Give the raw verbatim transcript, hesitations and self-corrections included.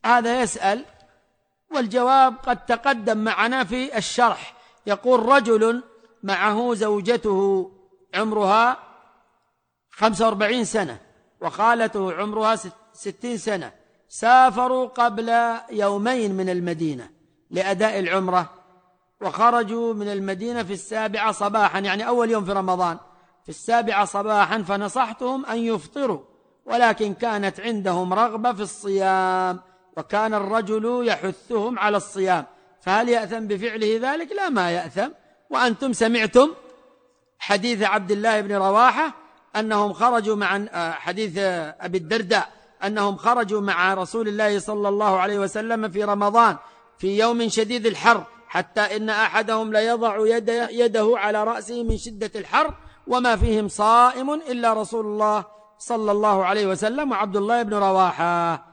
هذا يسأل والجواب قد تقدم معنا في الشرح. يقول: رجل معه زوجته عمرها خمسة وأربعين سنة وخالته عمرها ستين سنة، سافروا قبل يومين من المدينة لأداء العمرة، وخرجوا من المدينة في السابعة صباحا، يعني أول يوم في رمضان، في السابعة صباحا، فنصحتهم أن يفطروا، ولكن كانت عندهم رغبة في الصيام، وكان الرجل يحثهم على الصيام، فهل يأثم بفعله ذلك؟ لا، ما يأثم. وأنتم سمعتم حديث عبد الله بن رواحة أنهم خرجوا مع حديث أبي الدرداء أنهم خرجوا مع رسول الله صلى الله عليه وسلم في رمضان في يوم شديد الحر، حتى إن أحدهم ليضع يده, يده على رأسه من شدة الحر، وما فيهم صائم إلا رسول الله صلى الله عليه وسلم وعبد الله بن رواحة.